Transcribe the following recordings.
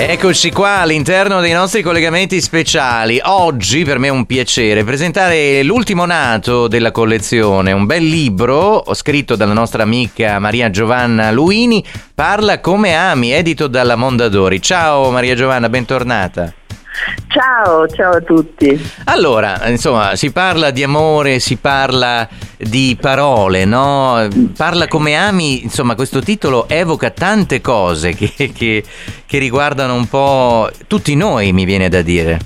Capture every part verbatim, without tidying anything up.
Eccoci qua all'interno dei nostri collegamenti speciali. Oggi per me è un piacere presentare l'ultimo nato della collezione, un bel libro scritto dalla nostra amica Maria Giovanna Luini, Parla come ami, edito dalla Mondadori. Ciao Maria Giovanna, bentornata. Ciao, ciao a tutti. Allora, insomma, si parla di amore, si parla di parole, no? Parla come ami, insomma, questo titolo evoca tante cose che, che, che riguardano un po' tutti noi, mi viene da dire.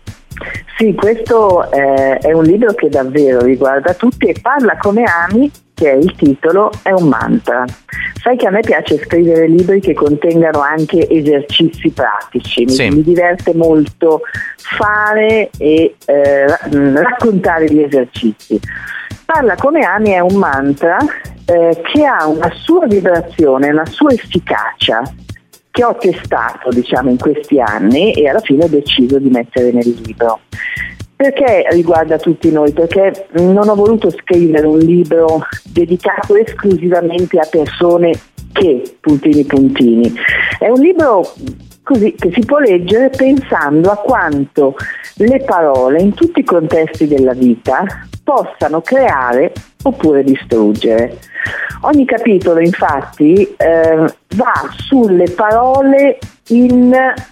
Sì, questo eh, è un libro che davvero riguarda tutti e Parla come ami, che è il titolo, è un mantra. Sai che a me piace scrivere libri che contengano anche esercizi pratici, mi, sì. mi diverte molto fare e eh, raccontare gli esercizi. Parla come ami è un mantra eh, che ha una sua vibrazione, una sua efficacia, che ho testato, diciamo, in questi anni e alla fine ho deciso di mettere nel libro. Perché riguarda tutti noi? Perché non ho voluto scrivere un libro dedicato esclusivamente a persone che, puntini puntini. È un libro così che si può leggere pensando a quanto le parole in tutti i contesti della vita possano creare oppure distruggere. Ogni capitolo infatti eh, va sulle parole in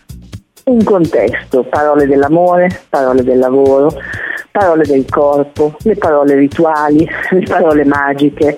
un contesto, parole dell'amore, parole del lavoro, parole del corpo, le parole rituali, le parole magiche.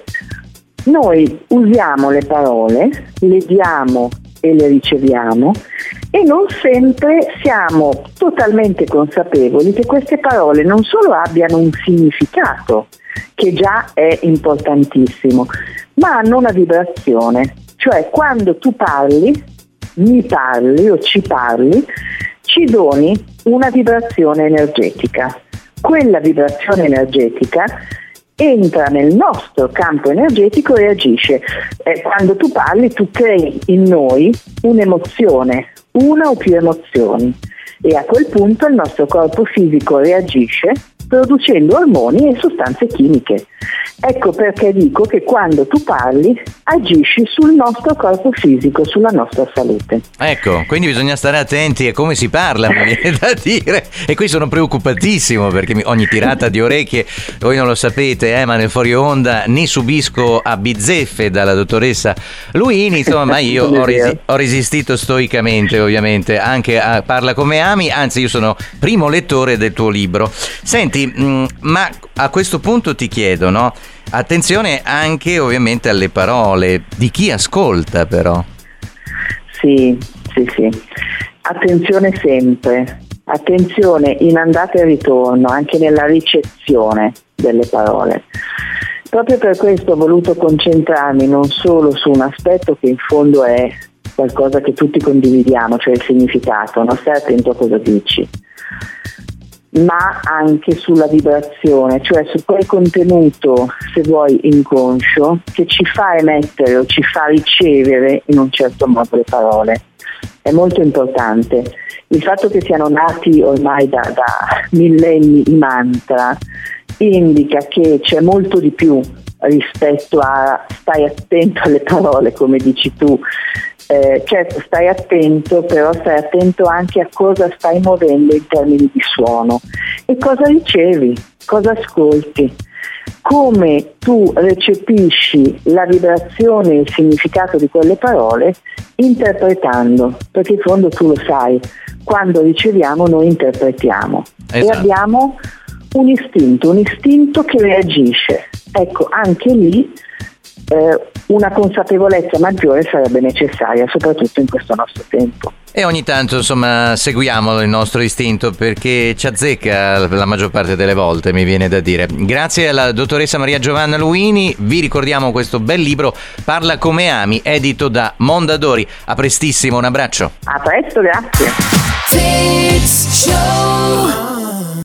Noi usiamo le parole, le diamo e le riceviamo e non sempre siamo totalmente consapevoli che queste parole non solo abbiano un significato, che già è importantissimo, ma hanno una vibrazione, cioè quando tu parli, mi parli o ci parli, ci doni una vibrazione energetica. Quella vibrazione energetica entra nel nostro campo energetico e agisce. Eh, quando tu parli, tu crei in noi un'emozione, una o più emozioni, e a quel punto il nostro corpo fisico reagisce producendo ormoni e sostanze chimiche. Ecco perché dico che quando tu parli agisci sul nostro corpo fisico, sulla nostra salute. Ecco, quindi bisogna stare attenti a come si parla, mi viene da dire. E qui sono preoccupatissimo perché ogni tirata di orecchie, voi non lo sapete, eh, ma nel fuori onda ne subisco a bizzeffe dalla dottoressa Luini, insomma, ma io ho, resi- ho resistito stoicamente, ovviamente, anche a Parla come ami, anzi io sono primo lettore del tuo libro. Senti, mh, ma a questo punto ti chiedo, no? Attenzione anche ovviamente alle parole di chi ascolta, però. Sì, sì, sì. Attenzione sempre. Attenzione in andata e ritorno, anche nella ricezione delle parole. Proprio per questo ho voluto concentrarmi non solo su un aspetto che in fondo è qualcosa che tutti condividiamo, cioè il significato, no? Stai attento a cosa dici, ma anche sulla vibrazione, cioè su quel contenuto, se vuoi, inconscio, che ci fa emettere o ci fa ricevere in un certo modo le parole. È molto importante. Il fatto che siano nati ormai da, da millenni i mantra indica che c'è molto di più rispetto a stai attento alle parole, come dici tu. Eh, certo, stai attento, però stai attento anche a cosa stai muovendo in termini di suono e cosa ricevi, cosa ascolti, come tu recepisci la vibrazione e il significato di quelle parole interpretando, perché in fondo tu lo sai, quando riceviamo noi interpretiamo. Esatto. E abbiamo un istinto, un istinto che reagisce. Ecco, anche lì Eh, una consapevolezza maggiore sarebbe necessaria, soprattutto in questo nostro tempo. E ogni tanto, insomma, seguiamo il nostro istinto perché ci azzecca la maggior parte delle volte, mi viene da dire. Grazie alla dottoressa Maria Giovanna Luini, vi ricordiamo questo bel libro, Parla come ami, edito da Mondadori. A prestissimo, un abbraccio. A presto, grazie.